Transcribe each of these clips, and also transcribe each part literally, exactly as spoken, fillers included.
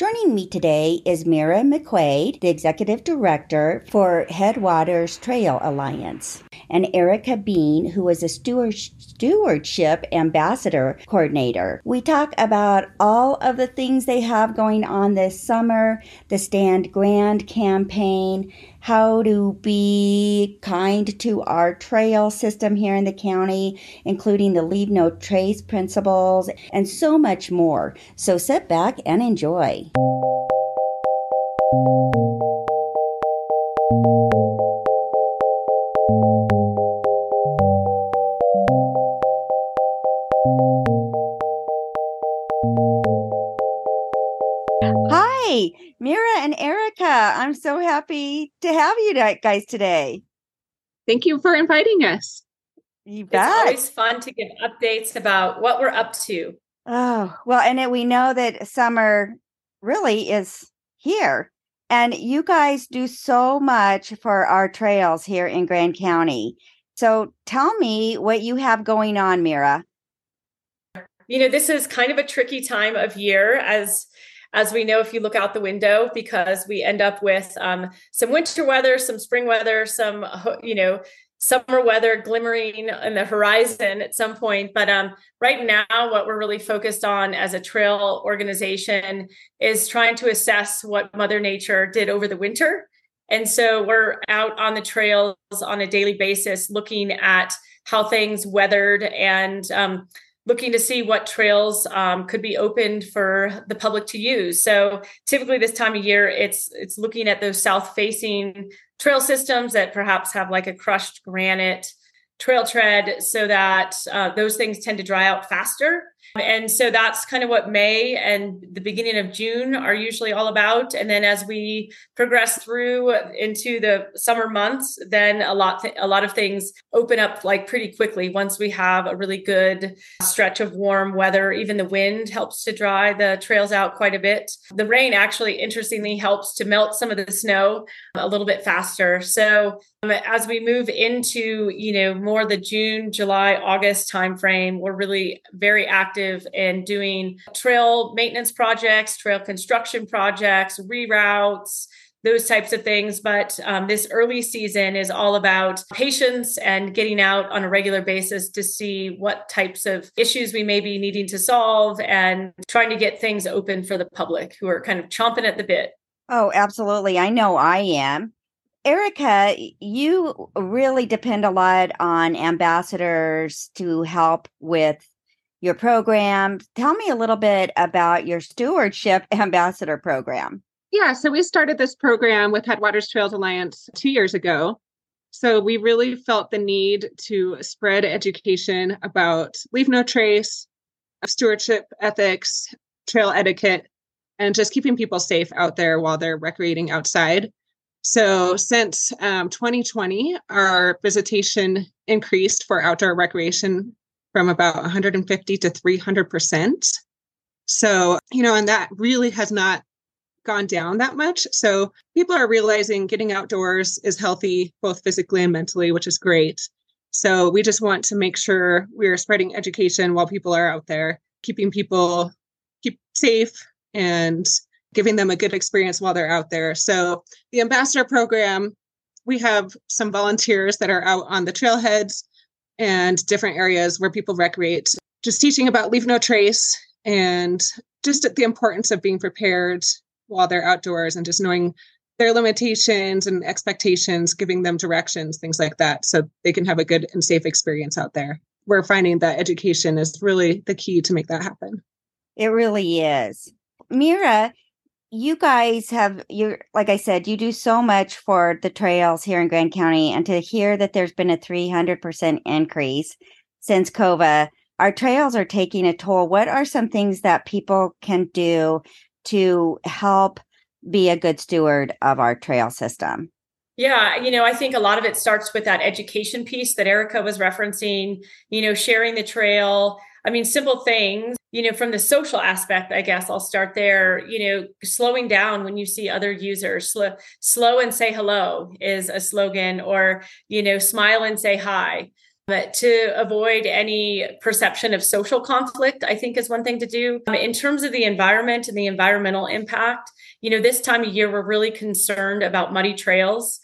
Joining me today is Mira McQuaid, the Executive Director for Headwaters Trail Alliance, and Erica Bean, who is a steward- Stewardship Ambassador Coordinator. We talk about all of the things they have going on this summer, the Stand Grand campaign, how to be kind to our trail system here in the county, including the Leave No Trace principles, and so much more. So sit back and enjoy. Hi, Mira and Erica. I'm so happy to have you guys today. Thank you for inviting us. You bet. It's always fun to give updates about what we're up to. Oh, well, and it, we know that summer really is here. And you guys do so much for our trails here in Grand County. So tell me what you have going on, Mira. You know, this is kind of a tricky time of year as as we know, if you look out the window, because we end up with um, some winter weather, some spring weather, some, you know, summer weather glimmering on the horizon at some point. But um, right now, what we're really focused on as a trail organization is trying to assess what Mother Nature did over the winter. And so we're out on the trails on a daily basis, looking at how things weathered and um, looking to see what trails um, could be opened for the public to use. So typically this time of year, it's it's looking at those south-facing trail systems that perhaps have like a crushed granite trail tread so that uh, those things tend to dry out faster. And so that's kind of what May and the beginning of June are usually all about. And then as we progress through into the summer months, then a lot, th- a lot of things open up like pretty quickly once we have a really good stretch of warm weather. Even the wind helps to dry the trails out quite a bit. The rain actually, interestingly, helps to melt some of the snow a little bit faster. So um, as we move into, you know, more the June, July, August timeframe, we're really very active in doing trail maintenance projects, trail construction projects, reroutes, those types of things. But um, this early season is all about patience and getting out on a regular basis to see what types of issues we may be needing to solve and trying to get things open for the public who are kind of chomping at the bit. Oh, absolutely. I know I am. Erica, you really depend a lot on ambassadors to help with your program. Tell me a little bit about your Stewardship Ambassador program. Yeah, so we started this program with Headwaters Trails Alliance two years ago. So we really felt the need to spread education about Leave No Trace, stewardship ethics, trail etiquette, and just keeping people safe out there while they're recreating outside. So since um, twenty twenty, our visitation increased for outdoor recreation from about one hundred fifty to three hundred percent. So, you know, and that really has not gone down that much. So people are realizing getting outdoors is healthy, both physically and mentally, which is great. So we just want to make sure we're spreading education while people are out there, keeping people keep safe and giving them a good experience while they're out there. So the ambassador program, we have some volunteers that are out on the trailheads and different areas where people recreate, just teaching about Leave No Trace and just the importance of being prepared while they're outdoors and just knowing their limitations and expectations, giving them directions, things like that, so they can have a good and safe experience out there. We're finding that education is really the key to make that happen. It really is. Mira, you guys have, you like I said, you do so much for the trails here in Grand County, and to hear that there's been a three hundred percent increase since COVID, our trails are taking a toll. What are some things that people can do to help be a good steward of our trail system? Yeah, you know, I think a lot of it starts with that education piece that Erica was referencing, you know, sharing the trail. I mean, simple things, you know, from the social aspect, I guess I'll start there, you know, slowing down when you see other users. Slow, slow and say hello is a slogan, or, you know, smile and say hi. But to avoid any perception of social conflict, I think is one thing to do. Um, in terms of the environment and the environmental impact, you know, this time of year, we're really concerned about muddy trails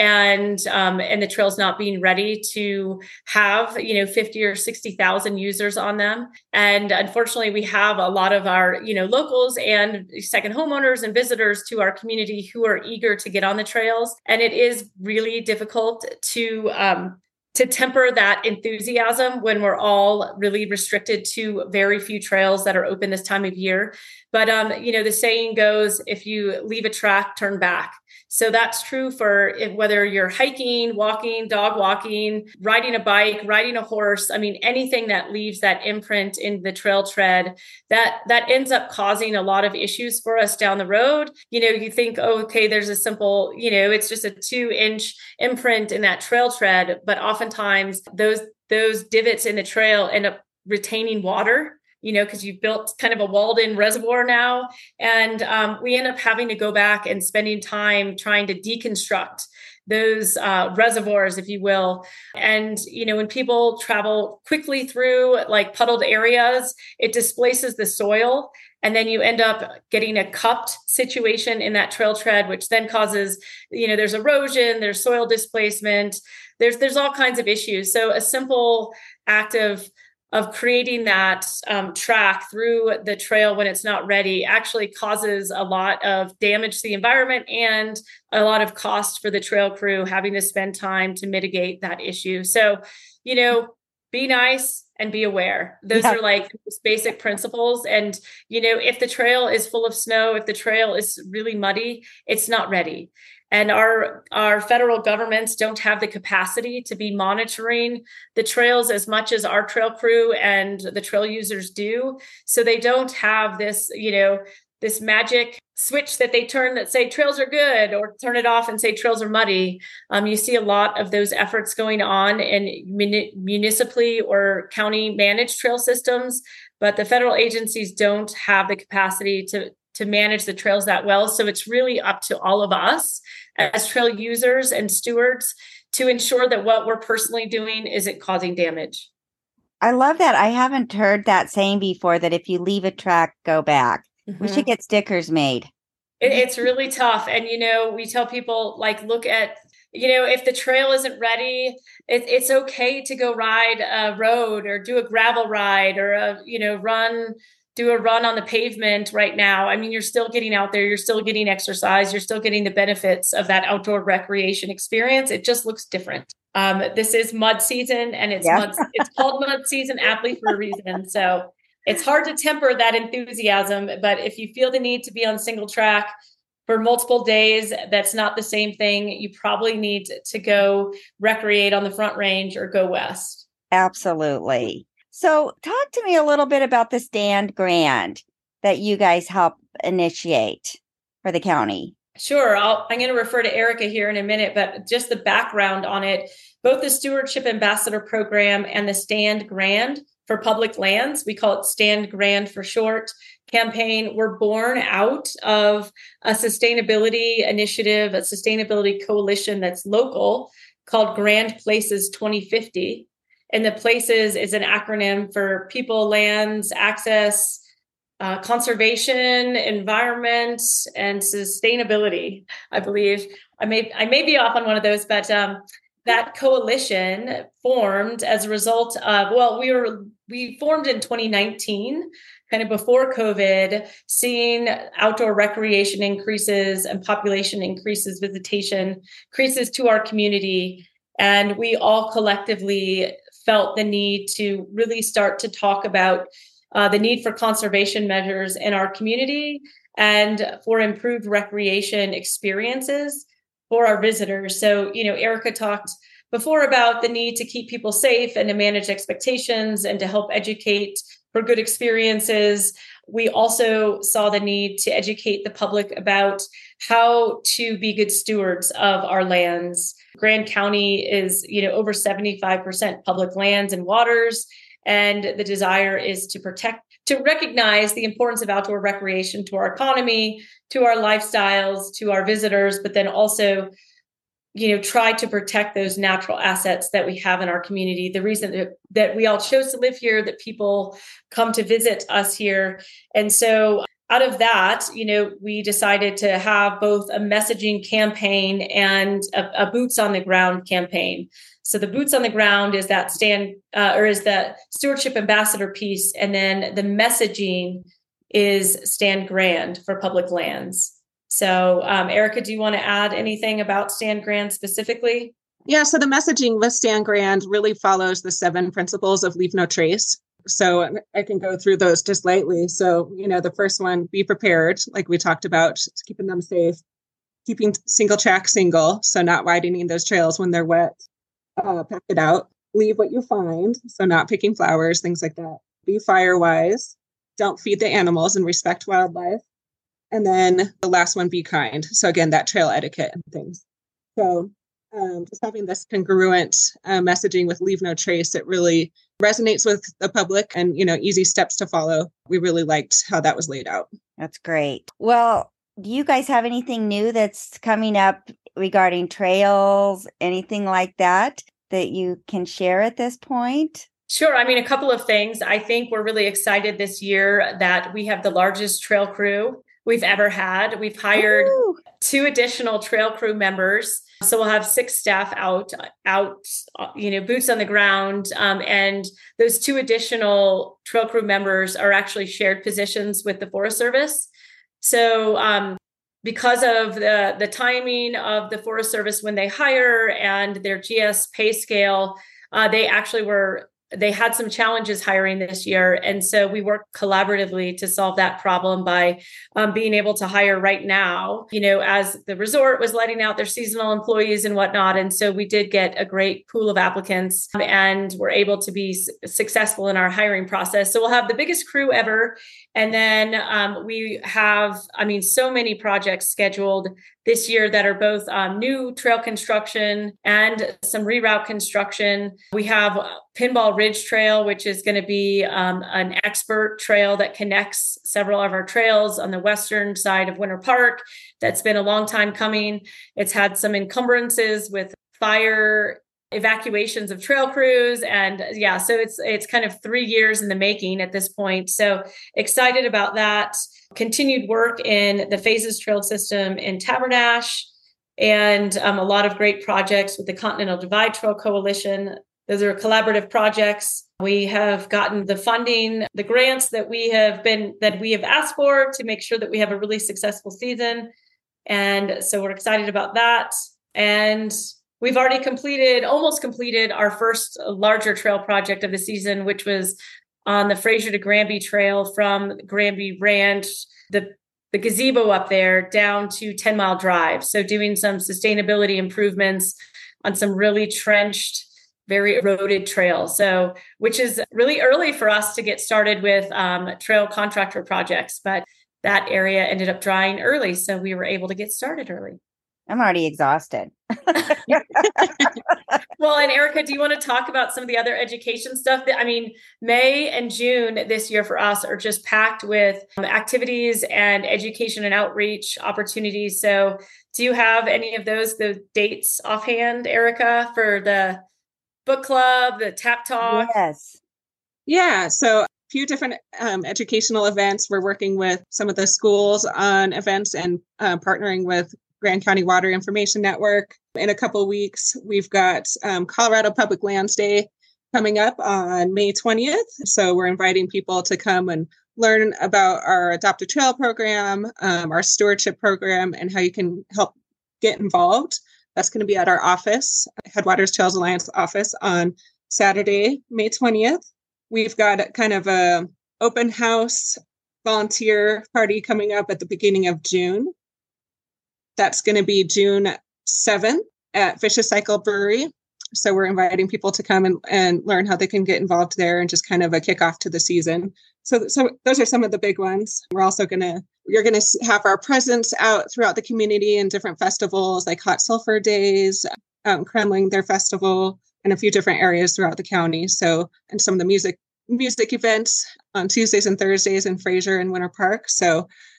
and um, and the trails not being ready to have, you know, fifty or sixty thousand users on them. And unfortunately, we have a lot of our, you know, locals and second homeowners and visitors to our community who are eager to get on the trails. And it is really difficult to um, to temper that enthusiasm when we're all really restricted to very few trails that are open this time of year. But, um, you know, the saying goes, if you leave a track, turn back. So that's true for if, whether you're hiking, walking, dog walking, riding a bike, riding a horse. I mean, anything that leaves that imprint in the trail tread, that that ends up causing a lot of issues for us down the road. You know, you think, oh, okay, there's a simple, you know, it's just a two inch imprint in that trail tread. But oftentimes those those divots in the trail end up retaining water, you know, because you've built kind of a walled in reservoir now. And um, we end up having to go back and spending time trying to deconstruct those uh, reservoirs, if you will. And, you know, when people travel quickly through like puddled areas, it displaces the soil. And then you end up getting a cupped situation in that trail tread, which then causes, you know, there's erosion, there's soil displacement, there's there's all kinds of issues. So a simple act of of creating that um, track through the trail when it's not ready actually causes a lot of damage to the environment and a lot of cost for the trail crew having to spend time to mitigate that issue. So, you know, be nice and be aware. Those yeah. are like basic principles. And, you know, if the trail is full of snow, if the trail is really muddy, it's not ready. And our, our federal governments don't have the capacity to be monitoring the trails as much as our trail crew and the trail users do. So they don't have this, you know, this magic switch that they turn that say trails are good, or turn it off and say trails are muddy. Um, you see a lot of those efforts going on in muni- municipally or county managed trail systems, but the federal agencies don't have the capacity to to manage the trails that well. So it's really up to all of us as trail users and stewards to ensure that what we're personally doing isn't causing damage. I love that. I haven't heard that saying before, that if you leave a track, go back. Mm-hmm. We should get stickers made. It, it's really tough. And, you know, we tell people, like, look at, you know, if the trail isn't ready, it, it's okay to go ride a road or do a gravel ride or, a, you know, run do a run on the pavement right now. I mean, you're still getting out there, you're still getting exercise, you're still getting the benefits of that outdoor recreation experience. It just looks different. Um, this is mud season, and it's yeah. mud, it's called mud season aptly for a reason. So it's hard to temper that enthusiasm, but if you feel the need to be on single track for multiple days, that's not the same thing. You probably need to go recreate on the Front Range or go west. Absolutely. So talk to me a little bit about the Stand Grand that you guys help initiate for the county. Sure. I'll, I'm going to refer to Erica here in a minute, but just the background on it, both the Stewardship Ambassador Program and the Stand Grand for public lands, we call it Stand Grand for short, campaign, were born out of a sustainability initiative, a sustainability coalition that's local called Grand Places twenty fifty. And the Places is an acronym for people, lands, access, uh, conservation, environment, and sustainability, I believe. I may I may be off on one of those, but um, that coalition formed as a result of, well, we were we formed in twenty nineteen, kind of before COVID, seeing outdoor recreation increases and population increases, visitation increases to our community. And we all collectively felt the need to really start to talk about uh, the need for conservation measures in our community and for improved recreation experiences for our visitors. So, you know, Erica talked before about the need to keep people safe and to manage expectations and to help educate for good experiences. We also saw the need to educate the public about how to be good stewards of our lands. Grand County is, you know, over seventy-five percent public lands and waters. And the desire is to protect, to recognize the importance of outdoor recreation to our economy, to our lifestyles, to our visitors, but then also you know, try to protect those natural assets that we have in our community. The reason that, that we all chose to live here, that people come to visit us here. And so out of that, you know, we decided to have both a messaging campaign and a, a boots on the ground campaign. So the boots on the ground is that stand uh, or is that stewardship ambassador piece. And then the messaging is Stand Grand for public lands. So um, Erica, do you want to add anything about Stand Grand specifically? Yeah, so the messaging with Stand Grand really follows the seven principles of Leave No Trace. So I can go through those just lightly. So, you know, the first one, be prepared, like we talked about, keeping them safe, keeping single track single, so not widening those trails when they're wet, uh, pack it out, leave what you find, so not picking flowers, things like that. Be fire wise, don't feed the animals and respect wildlife. And then the last one, be kind. So again, that trail etiquette and things. So um, just having this congruent uh, messaging with Leave No Trace, it really resonates with the public and, you know, easy steps to follow. We really liked how that was laid out. That's great. Well, do you guys have anything new that's coming up regarding trails, anything like that, that you can share at this point? Sure. I mean, a couple of things. I think we're really excited this year that we have the largest trail crew we've ever had. We've hired Ooh. two additional trail crew members. So we'll have six staff out, out, you know, boots on the ground. Um, and those two additional trail crew members are actually shared positions with the Forest Service. So um, because of the, the timing of the Forest Service when they hire and their G S pay scale, uh, they actually were They had some challenges hiring this year. And so we worked collaboratively to solve that problem by um, being able to hire right now, you know, as the resort was letting out their seasonal employees and whatnot. And so we did get a great pool of applicants and were able to be s- successful in our hiring process. So we'll have the biggest crew ever. And then um, we have, I mean, so many projects scheduled this year that are both um, new trail construction and some reroute construction. We have Pinball Ridge Trail, which is going to be um, an expert trail that connects several of our trails on the western side of Winter Park. That's been a long time coming. It's had some encumbrances with fire evacuations of trail crews. And yeah, so it's it's kind of three years in the making at this point. So excited about that. Continued work in the Phases Trail System in Tabernash, and um, a lot of great projects with the Continental Divide Trail Coalition. Those are collaborative projects. We have gotten the funding, the grants that we have been that we have asked for to make sure that we have a really successful season. And so we're excited about that. And we've already completed, almost completed our first larger trail project of the season, which was on the Fraser to Granby Trail from Granby Ranch, the, the gazebo up there down to ten mile Drive. So doing some sustainability improvements on some really trenched, very eroded trails. So, which is really early for us to get started with um, trail contractor projects, but that area ended up drying early. So we were able to get started early. I'm already exhausted. Well, and Erica, do you want to talk about some of the other education stuff? That I mean, May and June this year for us are just packed with um, activities and education and outreach opportunities. So do you have any of those, the dates offhand, Erica, for the book club, the Tap Talk? Yes. Yeah. So a few different um, educational events. We're working with some of the schools on events and uh, partnering with Grand County Water Information Network. In a couple of weeks, we've got um, Colorado Public Lands Day coming up on May twentieth. So we're inviting people to come and learn about our Adopt a Trail program, um, our stewardship program, and how you can help get involved. That's going to be at our office, Headwaters Trails Alliance office, on Saturday, May twentieth. We've got kind of a open house volunteer party coming up at the beginning of June. That's going to be June seventh at Vicious Cycle Brewery. So we're inviting people to come and, and learn how they can get involved there, and just kind of a kickoff to the season. So, so those are some of the big ones. We're also going to, you're going to have our presence out throughout the community in different festivals like Hot Sulphur Days, um, Kremling, their festival, and a few different areas throughout the county. So, and some of the music music events on Tuesdays and Thursdays in Fraser and Winter Park. So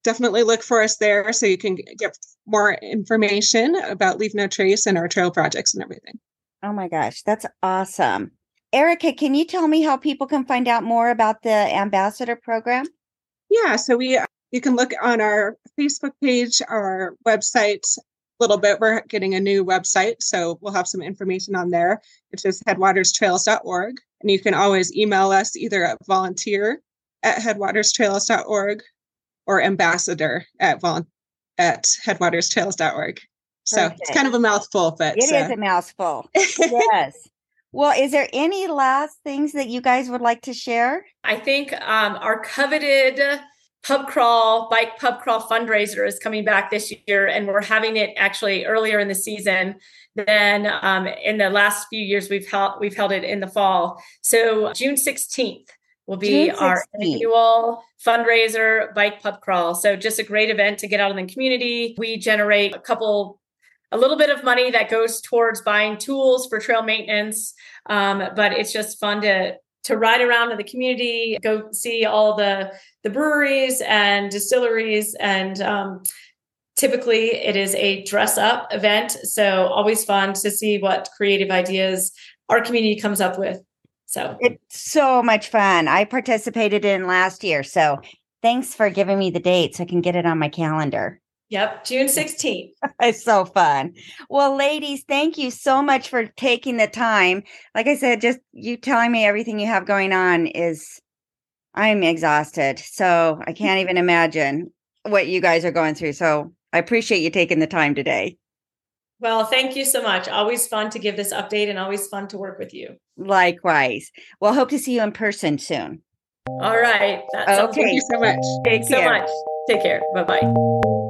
definitely look for us there so you can get more information about Leave No Trace and our trail projects and everything. Oh my gosh, that's awesome. Erica, can you tell me how people can find out more about the ambassador program? Yeah, so we you can look on our Facebook page, our website a little bit. We're getting a new website, so we'll have some information on there. It's just headwaters trails dot org. And you can always email us either at volunteer at headwaters trails dot org or ambassador at vol- at headwaters trails dot org. So Perfect. It's kind of a mouthful, but it uh, is a mouthful. Yes. Well, is there any last things that you guys would like to share? I think um, our coveted pub crawl, bike pub crawl fundraiser is coming back this year, and we're having it actually earlier in the season than um, in the last few years. We've held we've held it in the fall. So June sixteenth will be our annual fundraiser bike pub crawl. So just a great event to get out in the community. We generate a couple. A little bit of money that goes towards buying tools for trail maintenance. Um, but it's just fun to to ride around in the community, go see all the, the breweries and distilleries. And um, typically it is a dress up event. So always fun to see what creative ideas our community comes up with. So it's so much fun. I participated in last year. So thanks for giving me the date so I can get it on my calendar. Yep, June sixteenth. It's so fun. Well, ladies, thank you so much for taking the time. Like I said, just you telling me everything you have going on is, I'm exhausted. So I can't even imagine what you guys are going through. So I appreciate you taking the time today. Well, thank you so much. Always fun to give this update and always fun to work with you. Likewise. Well, hope to see you in person soon. All right. That okay. Thank you so much. Thanks so much. Take care. Bye-bye.